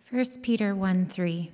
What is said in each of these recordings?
1 Peter 1:3.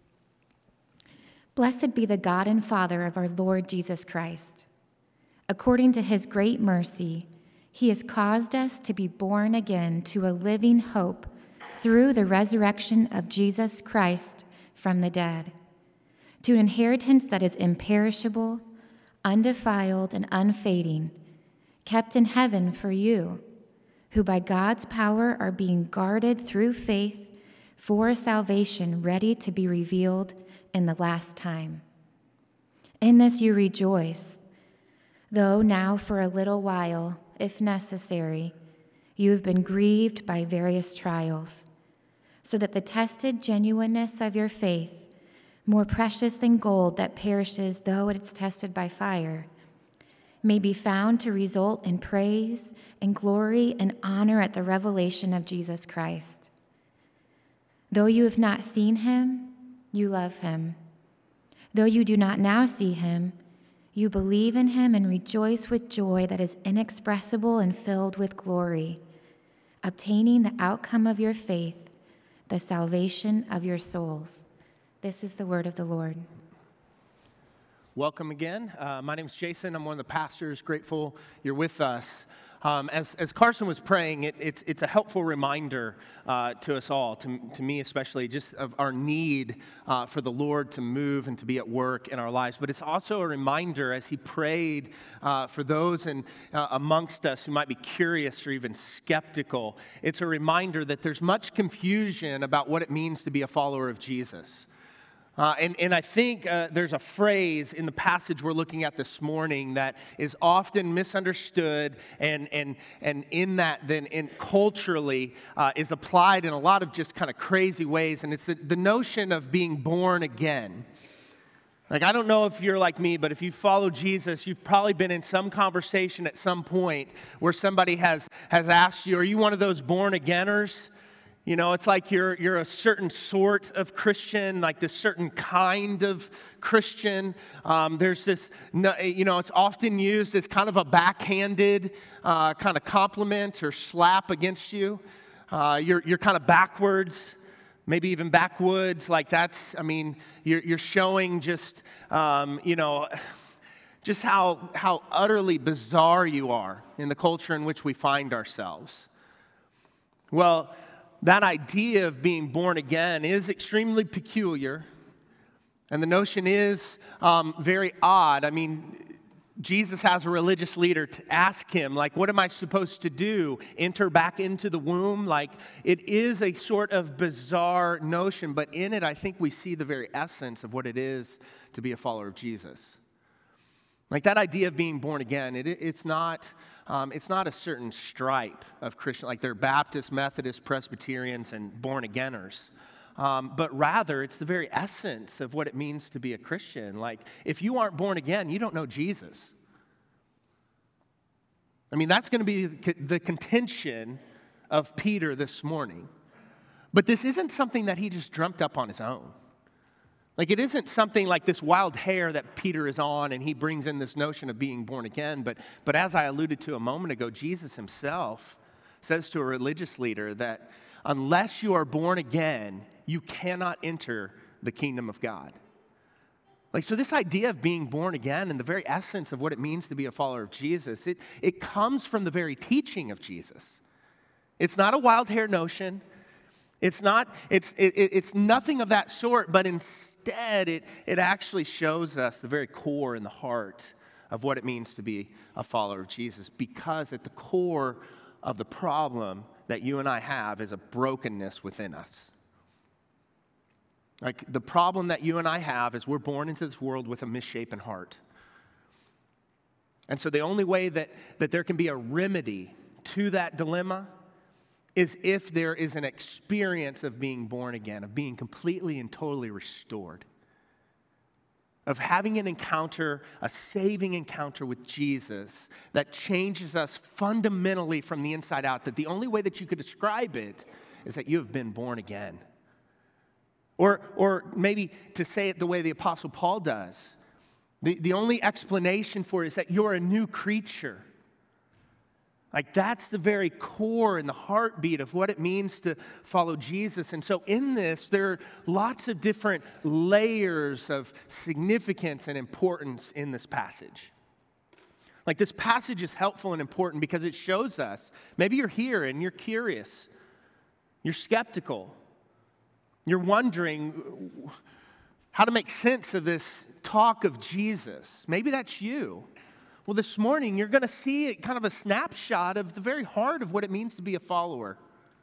Blessed be the God and Father of our Lord Jesus Christ. According to his great mercy, he has caused us to be born again to a living hope through the resurrection of Jesus Christ from the dead, to an inheritance that is imperishable, undefiled, and unfading, kept in heaven for you, who by God's power are being guarded through faith for a salvation ready to be revealed in the last time. In this you rejoice, though now for a little while, if necessary, you have been grieved by various trials, so that the tested genuineness of your faith, more precious than gold that perishes though it is tested by fire, may be found to result in praise and glory and honor at the revelation of Jesus Christ. Though you have not seen him, you love him. Though you do not now see him, you believe in him and rejoice with joy that is inexpressible and filled with glory, obtaining the outcome of your faith, the salvation of your souls. This is the word of the Lord. Welcome again. My name is Jason. I'm one of the pastors. Grateful you're with us. As Carson was praying, it's a helpful reminder to us all, to me especially, just of our need for the Lord to move and to be at work in our lives. But it's also a reminder, as he prayed for those amongst us who might be curious or even skeptical, it's a reminder that there's much confusion about what it means to be a follower of Jesus. And I think there's a phrase in the passage we're looking at this morning that is often misunderstood and in that then culturally is applied in a lot of just kind of crazy ways. And it's the notion of being born again. Like, I don't know if you're like me, but if you follow Jesus, you've probably been in some conversation at some point where somebody has asked you, are you one of those born againers? You know, it's like you're a certain sort of Christian, like this certain kind of Christian. There's this, it's often used as kind of a backhanded kind of compliment or slap against you. You're kind of backwards, maybe even backwoods. Like you're showing just, just how utterly bizarre you are in the culture in which we find ourselves. Well, that idea of being born again is extremely peculiar, and the notion is very odd. I mean, Jesus has a religious leader to ask him, like, what am I supposed to do? Enter back into the womb? Like, it is a sort of bizarre notion, but in it, I think we see the very essence of what it is to be a follower of Jesus. Like, that idea of being born again, it's not a certain stripe of Christian, like they're Baptist, Methodist, Presbyterians, and born-againers. But rather, it's the very essence of what it means to be a Christian. Like, if you aren't born again, you don't know Jesus. I mean, that's going to be the contention of Peter this morning. But this isn't something that he just dreamt up on his own. Like, it isn't something like this wild hair that Peter is on and he brings in this notion of being born again. But as I alluded to a moment ago, Jesus himself says to a religious leader that unless you are born again, you cannot enter the kingdom of God. Like, so this idea of being born again and the very essence of what it means to be a follower of Jesus, it comes from the very teaching of Jesus. It's not a wild hair notion. It's nothing of that sort, but instead it actually shows us the very core and the heart of what it means to be a follower of Jesus, because at the core of the problem that you and I have is a brokenness within us. Like, the problem that you and I have is we're born into this world with a misshapen heart. And so the only way that there can be a remedy to that dilemma is if there is an experience of being born again, of being completely and totally restored, of having an encounter, a saving encounter with Jesus that changes us fundamentally from the inside out, that the only way that you could describe it is that you have been born again. Or maybe to say it the way the Apostle Paul does, the only explanation for it is that you're a new creature. Like that's the very core and the heartbeat of what it means to follow Jesus. And so in this, there are lots of different layers of significance and importance in this passage. Like this passage is helpful and important because it shows us, maybe you're here and you're curious, you're skeptical, you're wondering how to make sense of this talk of Jesus. Maybe that's you. Well, this morning you're going to see kind of a snapshot of the very heart of what it means to be a follower.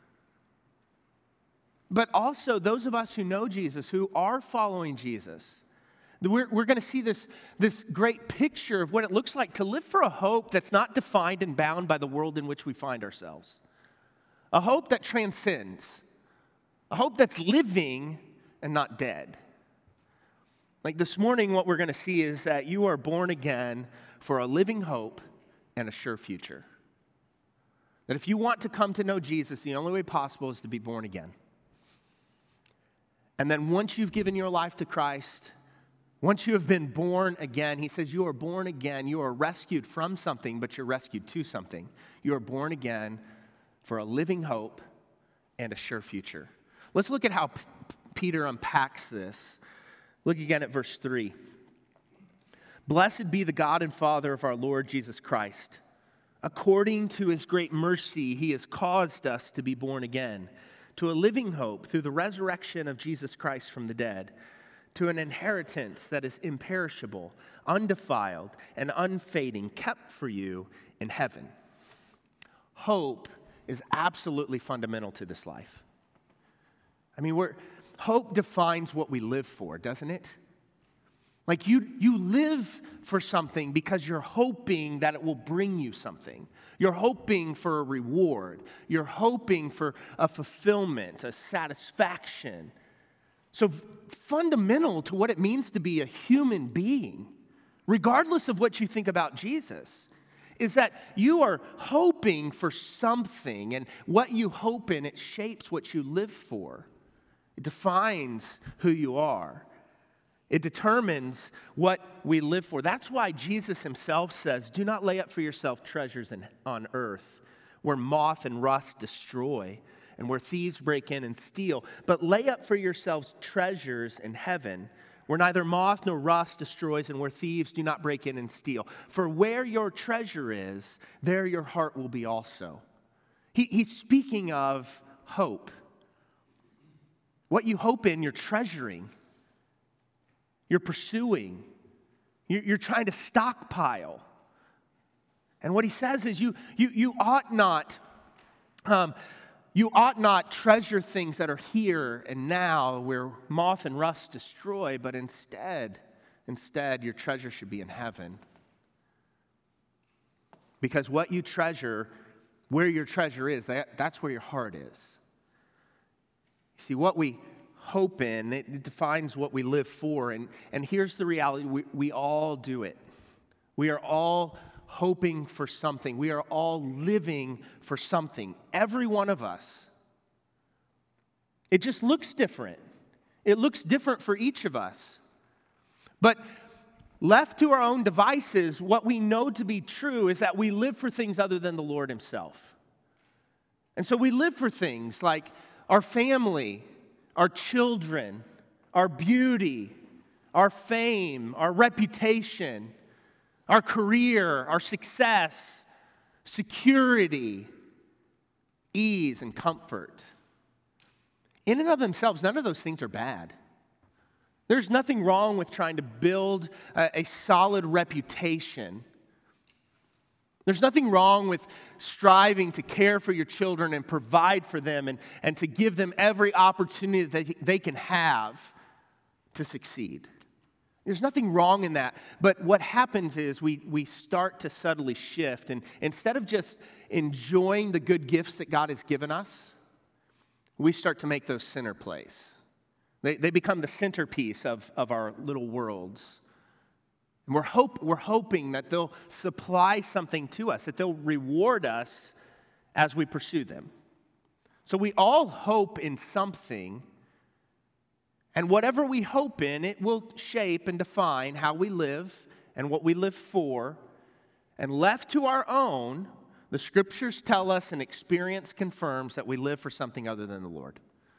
But also those of us who know Jesus, who are following Jesus, we're going to see this great picture of what it looks like to live for a hope that's not defined and bound by the world in which we find ourselves. A hope that transcends. A hope that's living and not dead. Like this morning, what we're going to see is that you are born again for a living hope and a sure future. That if you want to come to know Jesus, the only way possible is to be born again. And then once you've given your life to Christ, once you have been born again, he says you are born again. You are rescued from something, but you're rescued to something. You are born again for a living hope and a sure future. Let's look at how Peter unpacks this. Look again at verse 3. Blessed be the God and Father of our Lord Jesus Christ. According to his great mercy, he has caused us to be born again to a living hope through the resurrection of Jesus Christ from the dead, to an inheritance that is imperishable, undefiled, and unfading, kept for you in heaven. Hope is absolutely fundamental to this life. I mean, hope defines what we live for, doesn't it? Like you live for something because you're hoping that it will bring you something. You're hoping for a reward. You're hoping for a fulfillment, a satisfaction. So fundamental to what it means to be a human being, regardless of what you think about Jesus, is that you are hoping for something, and what you hope in, it shapes what you live for. It defines who you are. It determines what we live for. That's why Jesus himself says, do not lay up for yourself treasures on earth where moth and rust destroy and where thieves break in and steal, but lay up for yourselves treasures in heaven where neither moth nor rust destroys and where thieves do not break in and steal. For where your treasure is, there your heart will be also. He's speaking of hope. What you hope in, you're treasuring. You're pursuing. You're trying to stockpile. And what he says is you ought not treasure things that are here and now where moth and rust destroy, but instead your treasure should be in heaven. Because what you treasure, where your treasure is, that's where your heart is. You see, what we hope in, it defines what we live for. And here's the reality, we all do it. We are all hoping for something. We are all living for something. Every one of us. It just looks different. It looks different for each of us. But left to our own devices, what we know to be true is that we live for things other than the Lord himself. And so we live for things like our family, our children, our beauty, our fame, our reputation, our career, our success, security, ease, and comfort. In and of themselves, none of those things are bad. There's nothing wrong with trying to build a solid reputation. There's nothing wrong with striving to care for your children and provide for them and to give them every opportunity that they can have to succeed. There's nothing wrong in that. But what happens is we start to subtly shift. And instead of just enjoying the good gifts that God has given us, we start to make those center place. They become the centerpiece of our little worlds. And we're hoping that they'll supply something to us, that they'll reward us as we pursue them. So we all hope in something, and whatever we hope in, it will shape and define how we live and what we live for. And left to our own, the scriptures tell us and experience confirms that we live for something other than the Lord.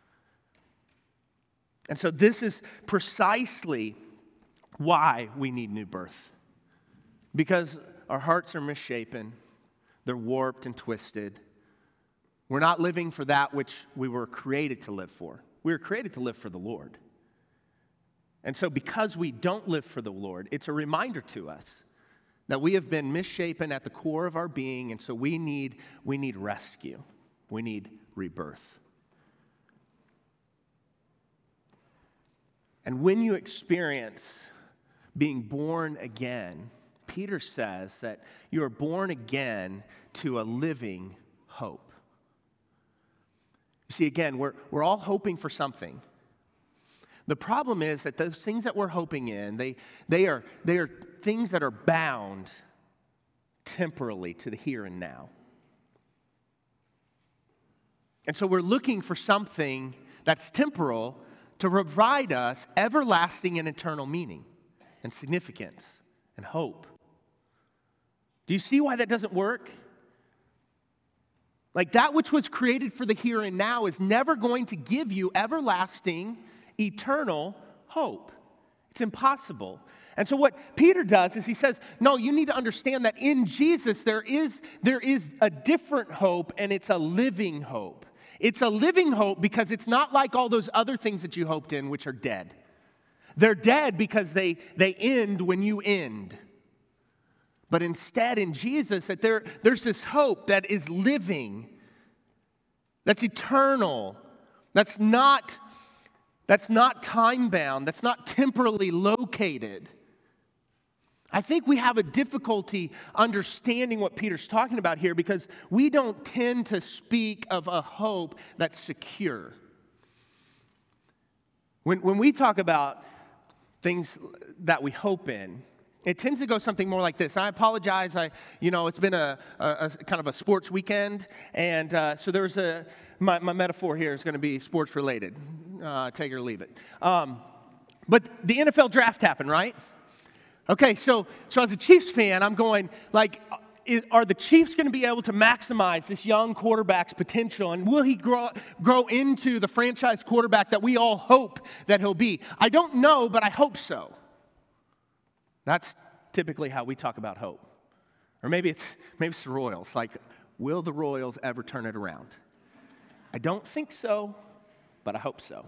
And so this is precisely why we need new birth. Because our hearts are misshapen, they're warped and twisted. We're not living for that which we were created to live for. We were created to live for the Lord. And so because we don't live for the Lord, it's a reminder to us that we have been misshapen at the core of our being, and so we need rescue. We need rebirth. And when you experience being born again, Peter says that you are born again to a living hope. You see, again, we're all hoping for something. The problem is that those things that we're hoping in, they are things that are bound temporally to the here and now. And so we're looking for something that's temporal to provide us everlasting and eternal meaning and significance and hope. Do you see why that doesn't work? Like that which was created for the here and now is never going to give you everlasting, eternal hope. It's impossible. And so what Peter does is he says, no, you need to understand that in Jesus there is a different hope, and it's a living hope. It's a living hope because it's not like all those other things that you hoped in, which are dead. They're dead because they end when you end. But instead, in Jesus, that there's this hope that is living, that's eternal, that's not time-bound, that's not temporally located. I think we have a difficulty understanding what Peter's talking about here because we don't tend to speak of a hope that's secure. When we talk about things that we hope in, it tends to go something more like this. I apologize. It's been a kind of a sports weekend, and so there's my metaphor here is going to be sports related. Take it or leave it. But the NFL draft happened, right? Okay, so as a Chiefs fan, I'm going like, are the Chiefs going to be able to maximize this young quarterback's potential, and will he grow into the franchise quarterback that we all hope that he'll be? I don't know, but I hope so. That's typically how we talk about hope. Or maybe it's the Royals. Like, will the Royals ever turn it around? I don't think so, but I hope so.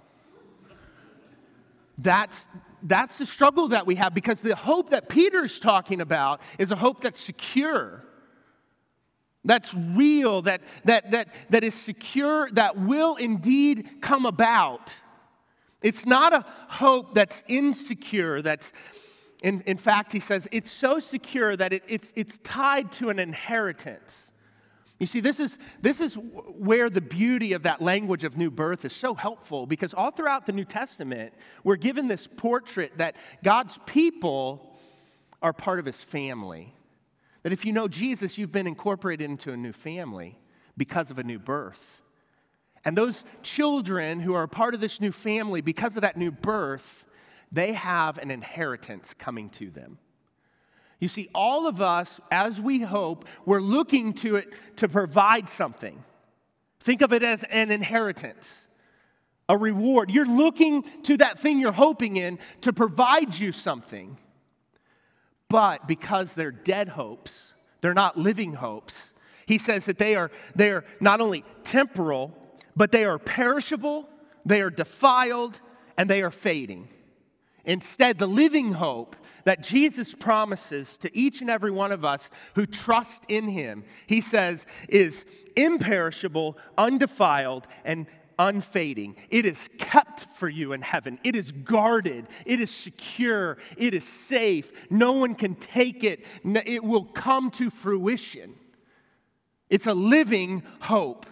That's the struggle that we have, because the hope that Peter's talking about is a hope that's secure, that's real, that is secure, that will indeed come about. It's not a hope that's insecure, that's in fact, he says, it's so secure that it's tied to an inheritance. You see, this is where the beauty of that language of new birth is so helpful, because all throughout the New Testament, we're given this portrait that God's people are part of his family. That if you know Jesus, you've been incorporated into a new family because of a new birth. And those children who are a part of this new family, because of that new birth, they have an inheritance coming to them. You see, all of us, as we hope, we're looking to it to provide something. Think of it as an inheritance, a reward. You're looking to that thing you're hoping in to provide you something. But because they're dead hopes, they're not living hopes, he says that they are not only temporal, but they are perishable, they are defiled, and they are fading. Instead, the living hope that Jesus promises to each and every one of us who trust in him, he says, is imperishable, undefiled, and unfading. It is kept for you in heaven. It is guarded. It is secure. It is safe. No one can take it. It will come to fruition. It's a living hope.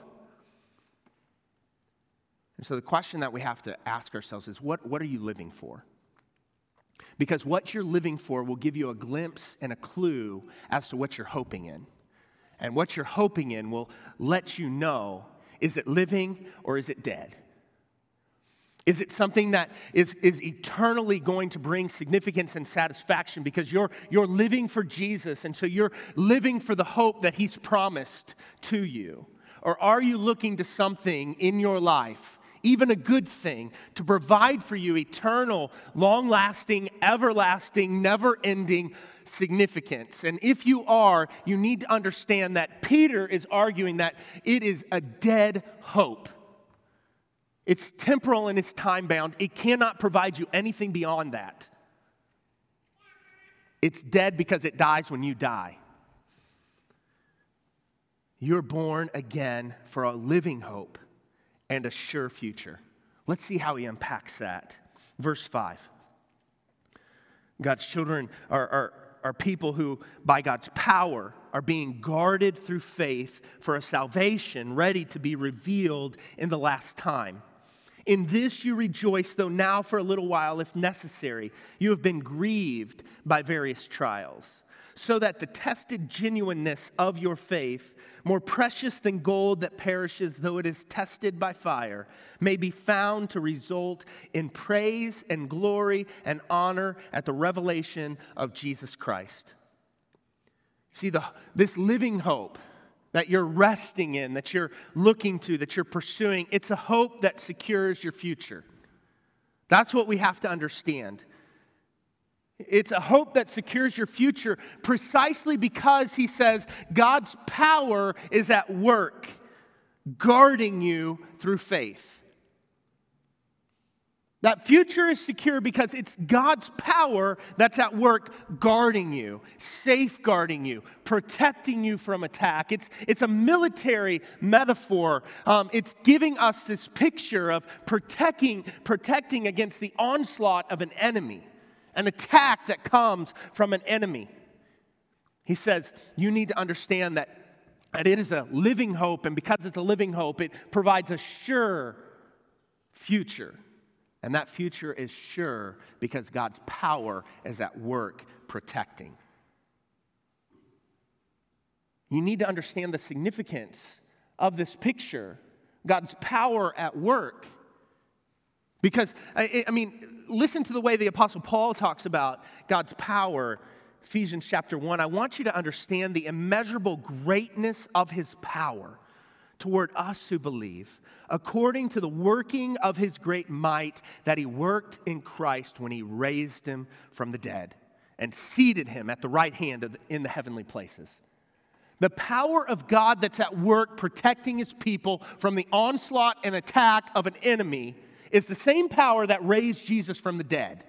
And so the question that we have to ask ourselves is, what are you living for? Because what you're living for will give you a glimpse and a clue as to what you're hoping in. And what you're hoping in will let you know, is it living or is it dead? Is it something that is eternally going to bring significance and satisfaction because you're living for Jesus, and so you're living for the hope that he's promised to you? Or are you looking to something in your life, even a good thing, to provide for you eternal, long-lasting, everlasting, never-ending significance? And if you are, you need to understand that Peter is arguing that it is a dead hope. It's temporal and it's time-bound. It cannot provide you anything beyond that. It's dead because it dies when you die. You're born again for a living hope and a sure future. Let's see how he unpacks that. Verse 5. God's children are people who, by God's power, are being guarded through faith for a salvation ready to be revealed in the last time. In this you rejoice, though now for a little while, if necessary, you have been grieved by various trials, so that the tested genuineness of your faith, more precious than gold that perishes though it is tested by fire, may be found to result in praise and glory and honor at the revelation of Jesus Christ. See, this living hope that you're resting in, that you're looking to, that you're pursuing, it's a hope that secures your future. That's what we have to understand. It's a hope that secures your future precisely because he says God's power is at work, guarding you through faith. That future is secure because it's God's power that's at work guarding you, safeguarding you, protecting you from attack. It's a military metaphor. It's giving us this picture of protecting against the onslaught of an enemy, an attack that comes from an enemy. He says you need to understand that it is a living hope, and because it's a living hope, it provides a sure future. And that future is sure because God's power is at work protecting. You need to understand the significance of this picture, God's power at work. Because, listen to the way the Apostle Paul talks about God's power, Ephesians chapter 1. I want you to understand the immeasurable greatness of his power toward us who believe, according to the working of his great might that he worked in Christ when he raised him from the dead and seated him at the right hand in the heavenly places. The power of God that's at work protecting his people from the onslaught and attack of an enemy is the same power that raised Jesus from the dead.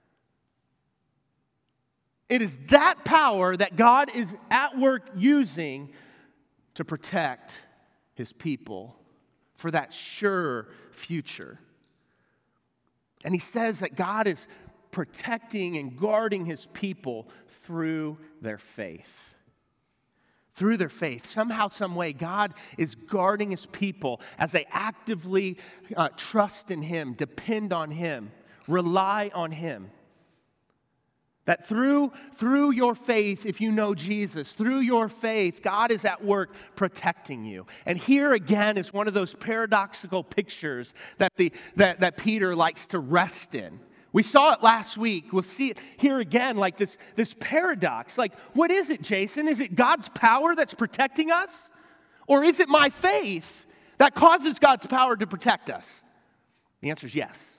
It is that power that God is at work using to protect his people for that sure future. And he says that God is protecting and guarding his people through their faith. Through their faith. Somehow, some way, God is guarding his people as they actively trust in him, depend on him, rely on him. That through your faith, if you know Jesus, through your faith, God is at work protecting you. And here again is one of those paradoxical pictures that Peter likes to rest in. We saw it last week. We'll see it here again, like this paradox. Like, what is it, Jason? Is it God's power that's protecting us? Or is it my faith that causes God's power to protect us? The answer is yes.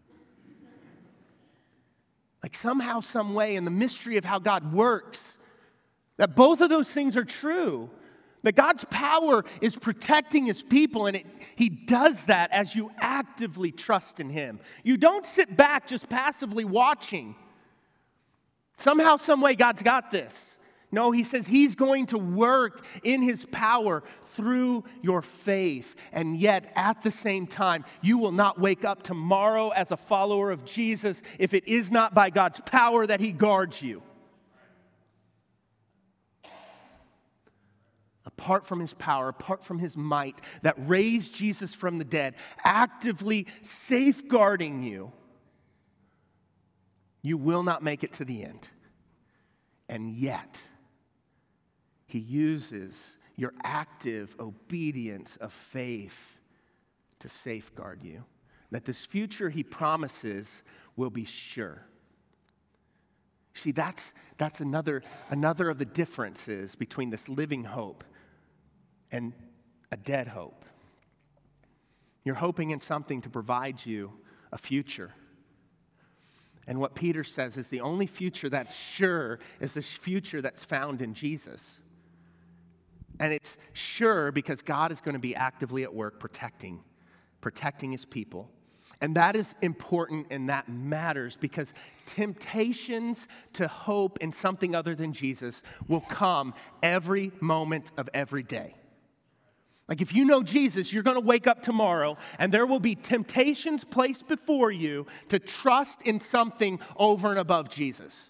Like somehow, some way, in the mystery of how God works, that both of those things are true. That God's power is protecting his people, and he does that as you actively trust in him. You don't sit back just passively watching. Somehow, some way, God's got this. No, he says he's going to work in his power through your faith. And yet, at the same time, you will not wake up tomorrow as a follower of Jesus if it is not by God's power that he guards you. Apart from his power, apart from his might that raised Jesus from the dead, actively safeguarding you, you will not make it to the end. And yet, he uses your active obedience of faith to safeguard you. that this future he promises will be sure. See, that's another of the differences between this living hope and a dead hope. You're hoping in something to provide you a future. And what Peter says is the only future that's sure is the future that's found in Jesus. And it's sure because God is going to be actively at work protecting his people. And that is important and that matters because temptations to hope in something other than Jesus will come every moment of every day. Like if you know Jesus, you're going to wake up tomorrow and there will be temptations placed before you to trust in something over and above Jesus.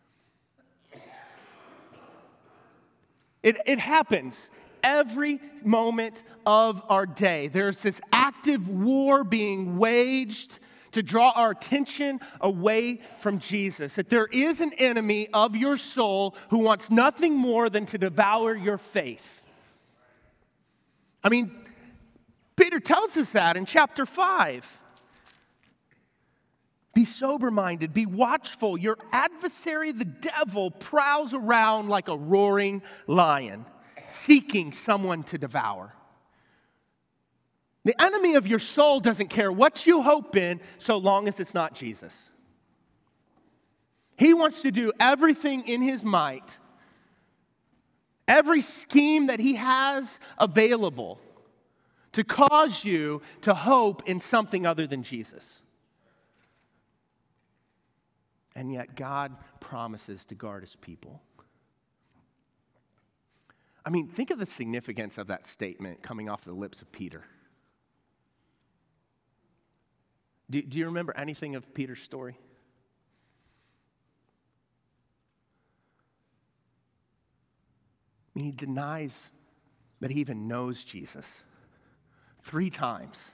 It happens every moment of our day. There's this active war being waged to draw our attention away from Jesus. That there is an enemy of your soul who wants nothing more than to devour your faith. I mean, Peter tells us that in chapter 5. Be sober-minded, be watchful. Your adversary, the devil, prowls around like a roaring lion, seeking someone to devour. The enemy of your soul doesn't care what you hope in so long as it's not Jesus. He wants to do everything in his might, every scheme that he has available to cause you to hope in something other than Jesus. And yet God promises to guard his people. I mean, think of the significance of that statement coming off the lips of Peter. Do you remember anything of Peter's story? I mean, he denies that he even knows Jesus 3 times.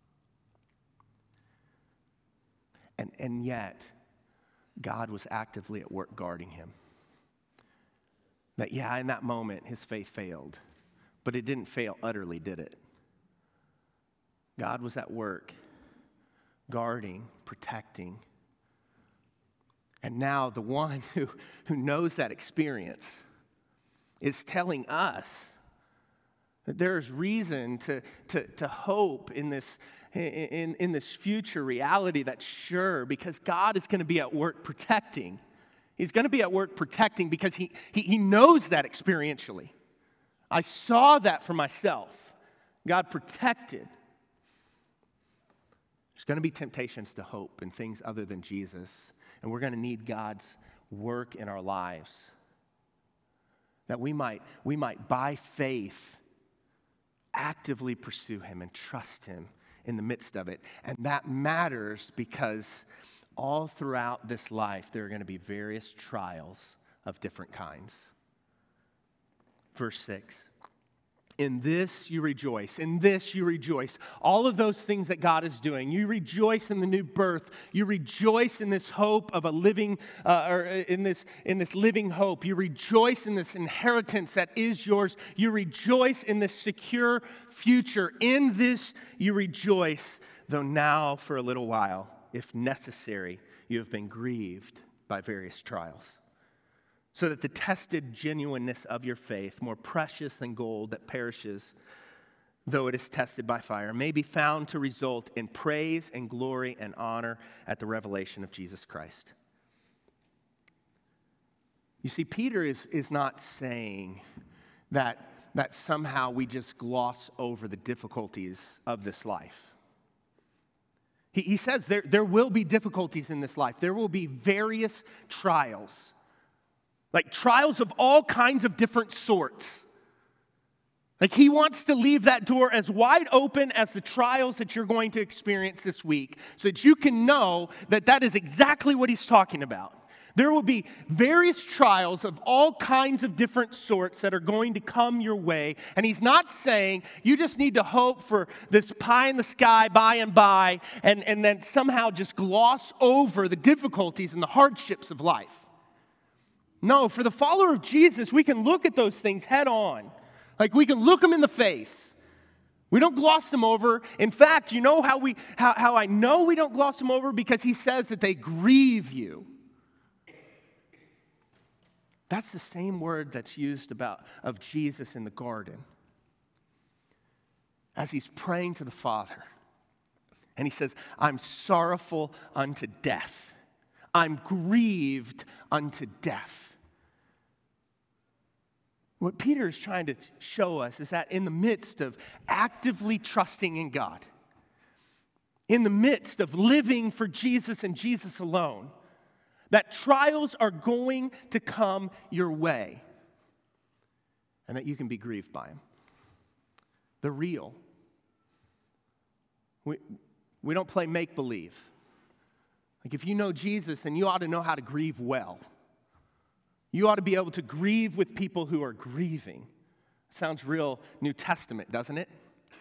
And yet, God was actively at work guarding him. That, in that moment, his faith failed. But it didn't fail utterly, did it? God was at work, guarding, protecting. And now the one who knows that experience is telling us that there is reason to hope in this future reality that's sure, because God is going to be at work protecting. He's going to be at work protecting because he knows that experientially. I saw that for myself. God protected. There's going to be temptations to hope in things other than Jesus, and we're going to need God's work in our lives. That we might by faith actively pursue him and trust him in the midst of it. And that matters because all throughout this life, there are going to be various trials of different kinds. Verse 6. In this you rejoice. In this you rejoice. All of those things that God is doing. You rejoice in the new birth. You rejoice in this hope of a living, in this living hope. You rejoice in this inheritance that is yours. You rejoice in this secure future. In this you rejoice, though now for a little while, if necessary, you have been grieved by various trials. So that the tested genuineness of your faith, more precious than gold that perishes, though it is tested by fire, may be found to result in praise and glory and honor at the revelation of Jesus Christ. You see, Peter is not saying that somehow we just gloss over the difficulties of this life. He says there will be difficulties in this life. There will be various trials. Like trials of all kinds of different sorts. Like he wants to leave that door as wide open as the trials that you're going to experience this week so that you can know that is exactly what he's talking about. There will be various trials of all kinds of different sorts that are going to come your way. And he's not saying you just need to hope for this pie in the sky by and by and then somehow just gloss over the difficulties and the hardships of life. No, for the follower of Jesus, we can look at those things head on. Like we can look them in the face. We don't gloss them over. In fact, you know how I know we don't gloss them over? Because he says that they grieve you. That's the same word that's used of Jesus in the garden. As he's praying to the Father. And he says, I'm sorrowful unto death. I'm grieved unto death. What Peter is trying to show us is that in the midst of actively trusting in God, in the midst of living for Jesus and Jesus alone, that trials are going to come your way and that you can be grieved by them. They're real. We don't play make-believe. Like if you know Jesus, then you ought to know how to grieve well. You ought to be able to grieve with people who are grieving. Sounds real New Testament, doesn't it?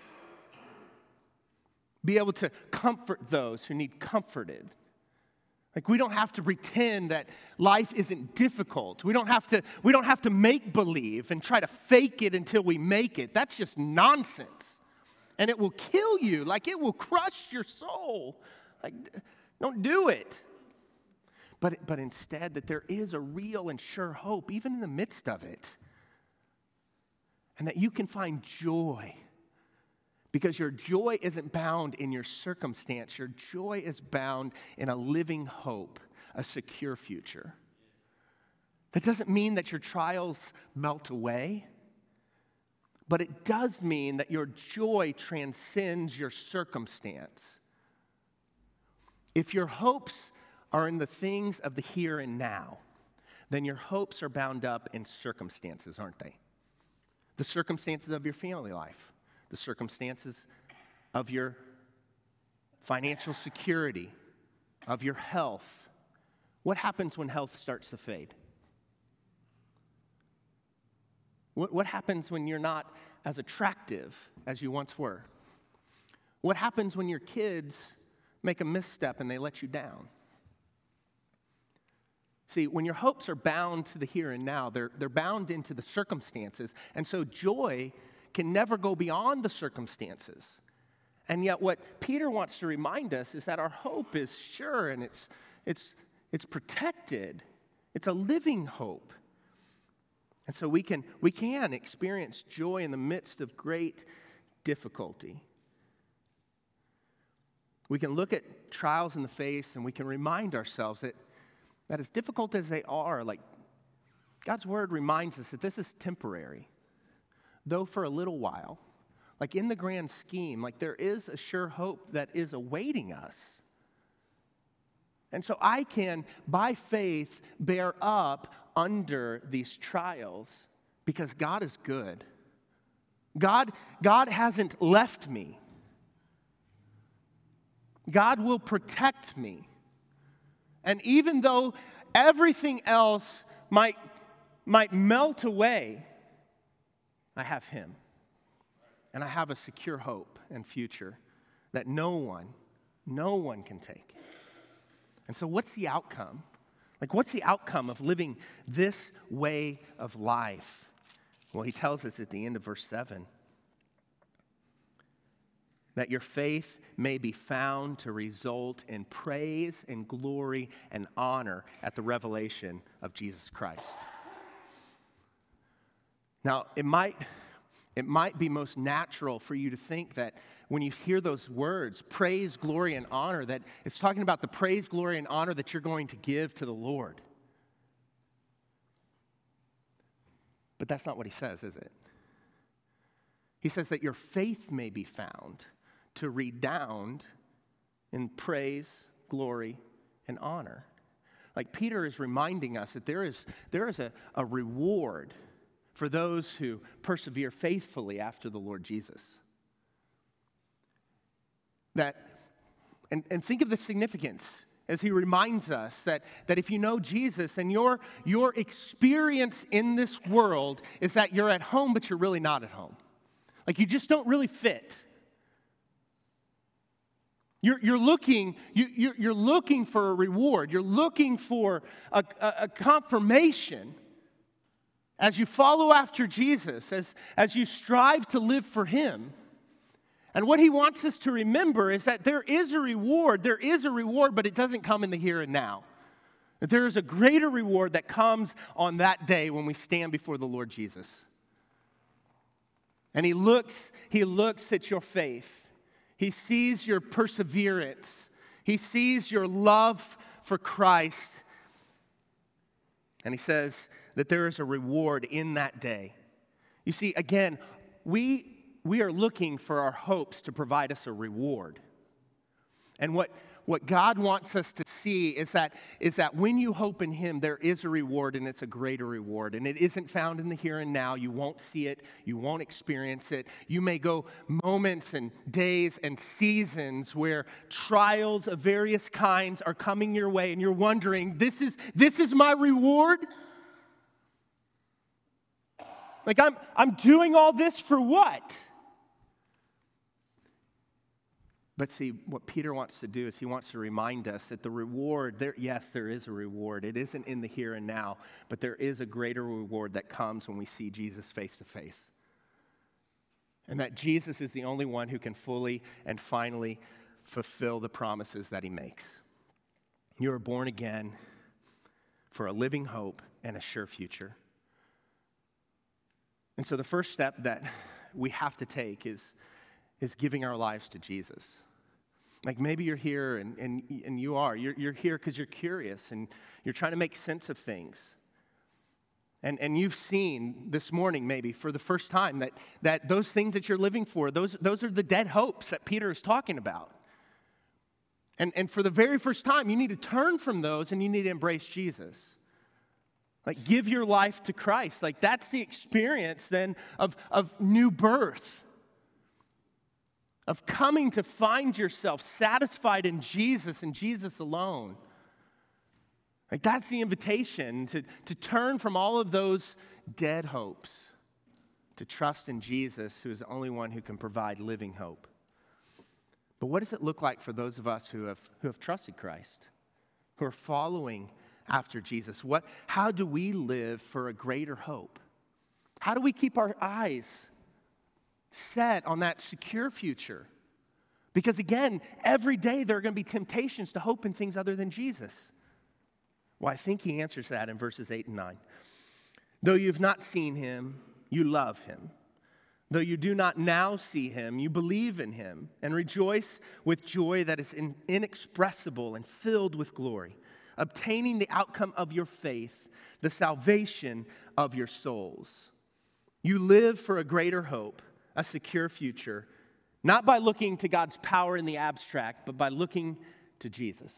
Be able to comfort those who need comforted. Like we don't have to pretend that life isn't difficult. We don't have to make believe and try to fake it until we make it. That's just nonsense. And it will kill you. Like it will crush your soul. Like don't do it. But instead that there is a real and sure hope even in the midst of it. And that you can find joy. Because your joy isn't bound in your circumstance. Your joy is bound in a living hope, a secure future. That doesn't mean that your trials melt away, but it does mean that your joy transcends your circumstance. If your hopes are in the things of the here and now, then your hopes are bound up in circumstances, aren't they? The circumstances of your family life. The circumstances of your financial security, of your health. What happens when health starts to fade? What happens when you're not as attractive as you once were? What happens when your kids make a misstep and they let you down? See, when your hopes are bound to the here and now, they're bound into the circumstances, and so joy can never go beyond the circumstances. And yet what Peter wants to remind us is that our hope is sure and it's protected. It's a living hope. And so we can experience joy in the midst of great difficulty. We can look at trials in the face and we can remind ourselves that as difficult as they are, like God's word reminds us that this is temporary. Though for a little while, like in the grand scheme, like there is a sure hope that is awaiting us. And so I can, by faith, bear up under these trials because God is good. God hasn't left me. God will protect me. And even though everything else might melt away, I have Him. And I have a secure hope and future that no one can take. And so what's the outcome? Like, what's the outcome of living this way of life? Well, he tells us at the end of verse 7 that your faith may be found to result in praise and glory and honor at the revelation of Jesus Christ. Now, it might be most natural for you to think that when you hear those words, praise, glory, and honor, that it's talking about the praise, glory, and honor that you're going to give to the Lord. But that's not what he says, is it? He says that your faith may be found to redound in praise, glory, and honor. Like Peter is reminding us that there is a reward for those who persevere faithfully after the Lord Jesus. And think of the significance as he reminds us that if you know Jesus and your experience in this world is that you're at home, but you're really not at home. Like you just don't really fit. You're looking for a reward. You're looking for a confirmation. As you follow after Jesus, as you strive to live for Him, And what he wants us to remember is that there is a reward, but it doesn't come in the here and now. That there is a greater reward that comes on that day when we stand before the Lord Jesus. And he looks at your faith. He sees your perseverance. He sees your love for Christ. And he says that there is a reward in that day. You see, again, we are looking for our hopes to provide us a reward. And what God wants us to see is that when you hope in him, there is a reward, and it's a greater reward. And it isn't found in the here and now. You won't see it. You won't experience it. You may go moments and days and seasons where trials of various kinds are coming your way, and you're wondering, this is my reward? Like, I'm doing all this for what? But see, what Peter wants to do is he wants to remind us that the reward, there is a reward. It isn't in the here and now, but there is a greater reward that comes when we see Jesus face to face. And that Jesus is the only one who can fully and finally fulfill the promises that he makes. You are born again for a living hope and a sure future. And so the first step that we have to take is giving our lives to Jesus. Like maybe you're here and you're here because you're curious and you're trying to make sense of things. And you've seen this morning maybe for the first time that those things that you're living for, those are the dead hopes that Peter is talking about. And for the very first time, you need to turn from those and you need to embrace Jesus. Like give your life to Christ. Like that's the experience then of new birth. Of coming to find yourself satisfied in Jesus and Jesus alone. Like that's the invitation to turn from all of those dead hopes to trust in Jesus, who is the only one who can provide living hope. But what does it look like for those of us who have trusted Christ, who are following after Jesus? How do we live for a greater hope? How do we keep our eyes set on that secure future? Because again, every day there are going to be temptations to hope in things other than Jesus. Well, I think he answers that in verses 8 and 9. Though you've not seen him, you love him. Though you do not now see him, you believe in him and rejoice with joy that is inexpressible and filled with glory, obtaining the outcome of your faith, the salvation of your souls. You live for a greater hope, a secure future, not by looking to God's power in the abstract, but by looking to Jesus.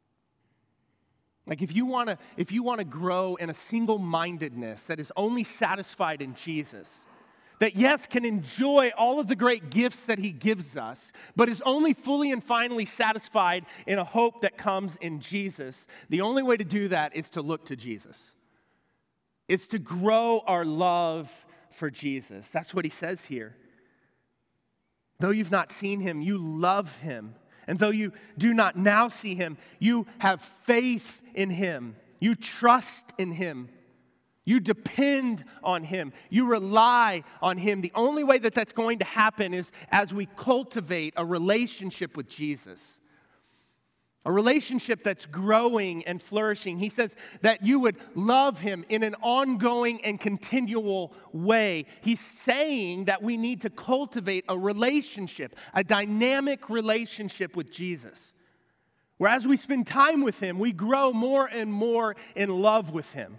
Like if you want to grow in a single-mindedness that is only satisfied in Jesus, that yes, can enjoy all of the great gifts that he gives us, but is only fully and finally satisfied in a hope that comes in Jesus, the only way to do that is to look to Jesus. It's to grow our love for Jesus. That's what he says here. Though you've not seen him, you love him. And though you do not now see him, you have faith in him. You trust in him. You depend on him. You rely on him. The only way that that's going to happen is as we cultivate a relationship with Jesus. A relationship that's growing and flourishing. He says that you would love him in an ongoing and continual way. He's saying that we need to cultivate a relationship, a dynamic relationship with Jesus. Where as we spend time with him, we grow more and more in love with him.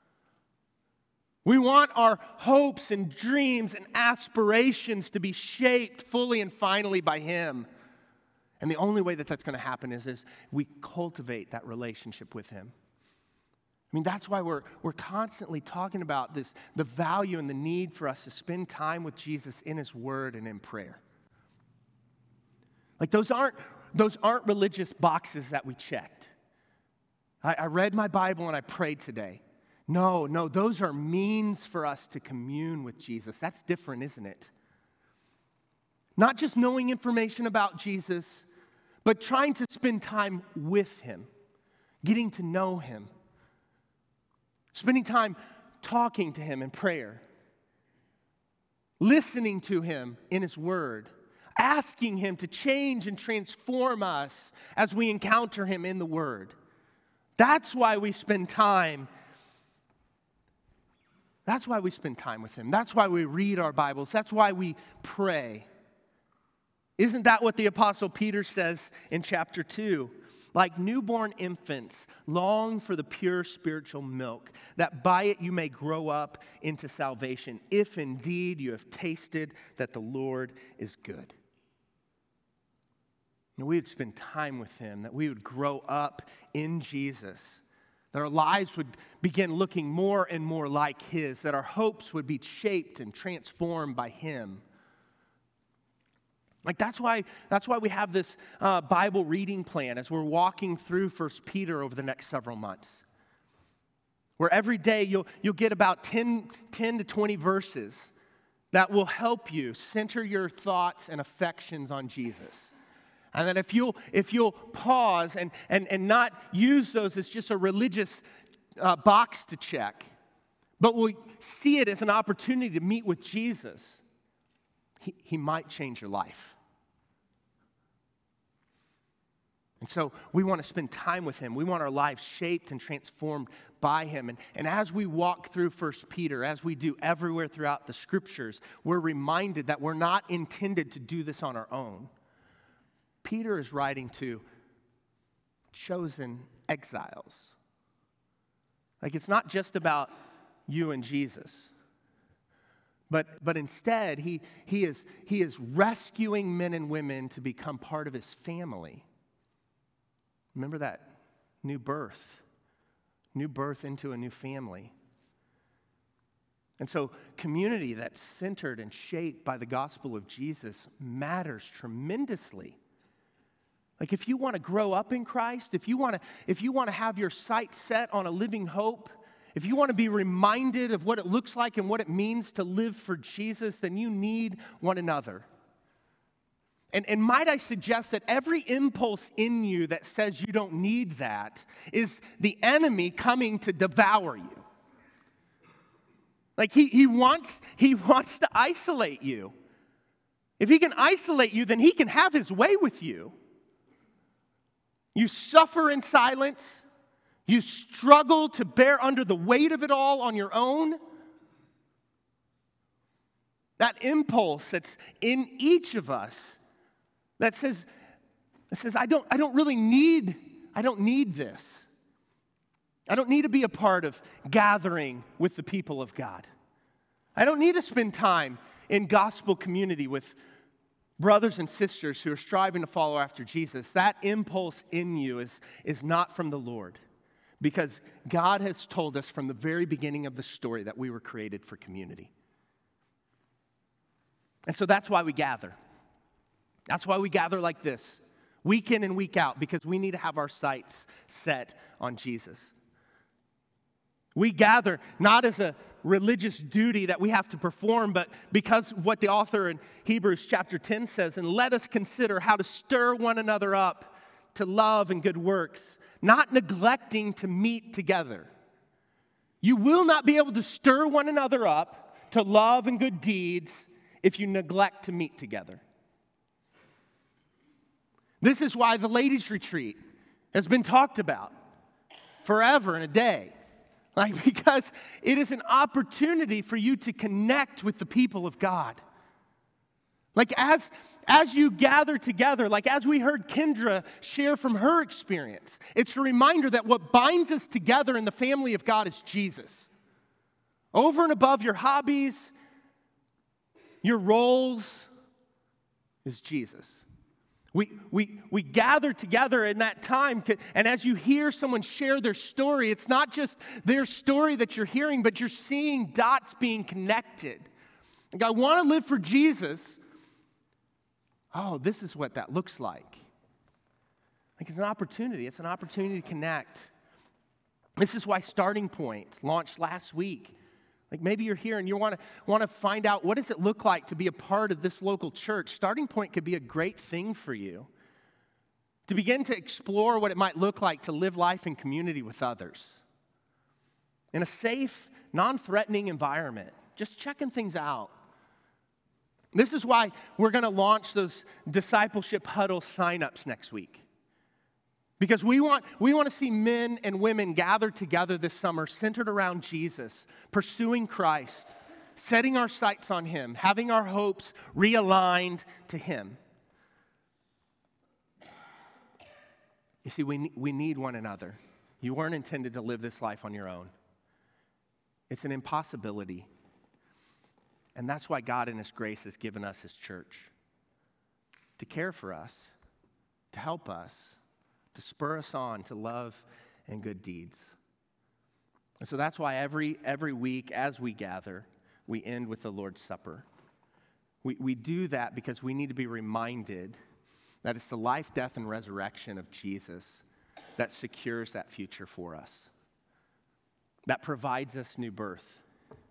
We want our hopes and dreams and aspirations to be shaped fully and finally by him. And the only way that that's going to happen is we cultivate that relationship with him. I mean, that's why we're constantly talking about this, the value and the need for us to spend time with Jesus in his word and in prayer. Like those aren't religious boxes that we checked. I read my Bible and I prayed today. No, those are means for us to commune with Jesus. That's different, isn't it? Not just knowing information about Jesus, but trying to spend time with him, getting to know him, spending time talking to him in prayer, listening to him in his word, asking him to change and transform us as we encounter him in the Word. That's why we spend time. That's why we spend time with him. That's why we read our Bibles. That's why we pray. Isn't that what the Apostle Peter says in chapter 2? Like newborn infants, long for the pure spiritual milk, that by it you may grow up into salvation, if indeed you have tasted that the Lord is good. And we would spend time with him, that we would grow up in Jesus, that our lives would begin looking more and more like his, that our hopes would be shaped and transformed by him. Like that's why we have this Bible reading plan as we're walking through 1 Peter over the next several months, where every day you'll get about 10 to 20 verses that will help you center your thoughts and affections on Jesus. And then if you'll pause and not use those as just a religious box to check, but will see it as an opportunity to meet with Jesus, he might change your life. And so we want to spend time with him. We want our lives shaped and transformed by him. And as we walk through 1 Peter, as we do everywhere throughout the scriptures, we're reminded that we're not intended to do this on our own. Peter is writing to chosen exiles. Like it's not just about you and Jesus. But instead, he is rescuing men and women to become part of his family. Remember that new birth into a new family. And so community that's centered and shaped by the gospel of Jesus matters tremendously. Like if you want to grow up in Christ, if you want to have your sights set on a living hope, if you want to be reminded of what it looks like and what it means to live for Jesus, then you need one another. And might I suggest that every impulse in you that says you don't need that is the enemy coming to devour you. Like he wants to isolate you. If he can isolate you, then he can have his way with you. You suffer in silence. You struggle to bear under the weight of it all on your own. That impulse that's in each of us that says I don't need this. I don't need to be a part of gathering with the people of God. I don't need to spend time in gospel community with brothers and sisters who are striving to follow after Jesus. That impulse in you is not from the Lord, because God has told us from the very beginning of the story that we were created for community. And so that's why we gather. That's why we gather like this, week in and week out, because we need to have our sights set on Jesus. We gather not as a religious duty that we have to perform, but because what the author in Hebrews chapter 10 says, and let us consider how to stir one another up to love and good works, not neglecting to meet together. You will not be able to stir one another up to love and good deeds if you neglect to meet together. This is why the ladies' retreat has been talked about forever and a day. Because it is an opportunity for you to connect with the people of God. As you gather together, as we heard Kendra share from her experience, it's a reminder that what binds us together in the family of God is Jesus. Over and above your hobbies, your roles, is Jesus. We gather together in that time, and as you hear someone share their story, it's not just their story that you're hearing, but you're seeing dots being connected. Like, I want to live for Jesus. Oh, this is what that looks like. It's an opportunity. It's an opportunity to connect. This is why Starting Point launched last week. Maybe you're here and you want to find out, what does it look like to be a part of this local church? Starting Point could be a great thing for you to begin to explore what it might look like to live life in community with others in a safe, non-threatening environment, just checking things out. This is why we're going to launch those discipleship huddle signups next week. Because we want to see men and women gathered together this summer centered around Jesus, pursuing Christ, setting our sights on Him, having our hopes realigned to Him. You see, we need one another. You weren't intended to live this life on your own. It's an impossibility. And that's why God in His grace has given us His church. To care for us, to help us, to spur us on to love and good deeds. And so that's why every week as we gather, we end with the Lord's Supper. We do that because we need to be reminded that it's the life, death, and resurrection of Jesus that secures that future for us, that provides us new birth.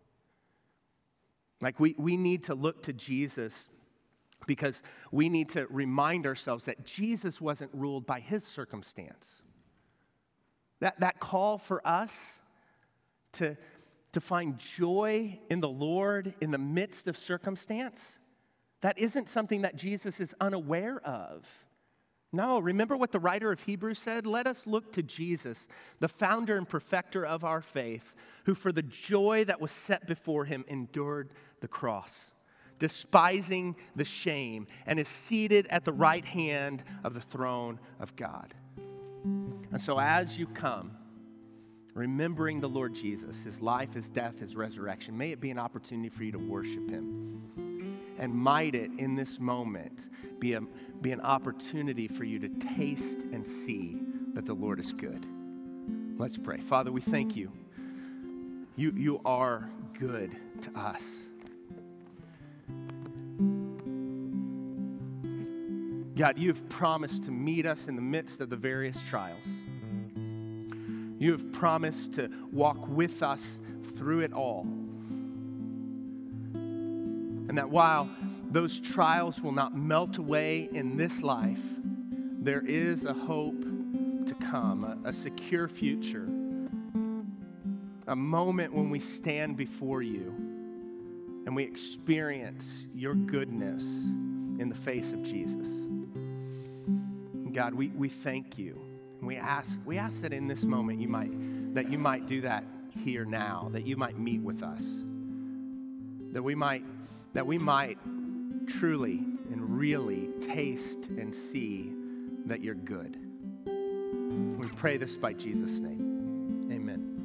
Like we need to look to Jesus because we need to remind ourselves that Jesus wasn't ruled by his circumstance. That call for us to find joy in the Lord in the midst of circumstance, that isn't something that Jesus is unaware of. No, remember what the writer of Hebrews said? Let us look to Jesus, the founder and perfecter of our faith, who for the joy that was set before him endured the cross, despising the shame, and is seated at the right hand of the throne of God. And so as you come, remembering the Lord Jesus, his life, his death, his resurrection, may it be an opportunity for you to worship him. And might it, in this moment, be an opportunity for you to taste and see that the Lord is good. Let's pray. Father, we thank you. You are good to us. God, you've promised to meet us in the midst of the various trials. You have promised to walk with us through it all. And that while those trials will not melt away in this life, there is a hope to come, a secure future, a moment when we stand before you and we experience your goodness in the face of Jesus. God, we thank you. We ask that in this moment you might do that here now, that you might meet with us, that we might truly and really taste and see that you're good. We pray this by Jesus' name. Amen.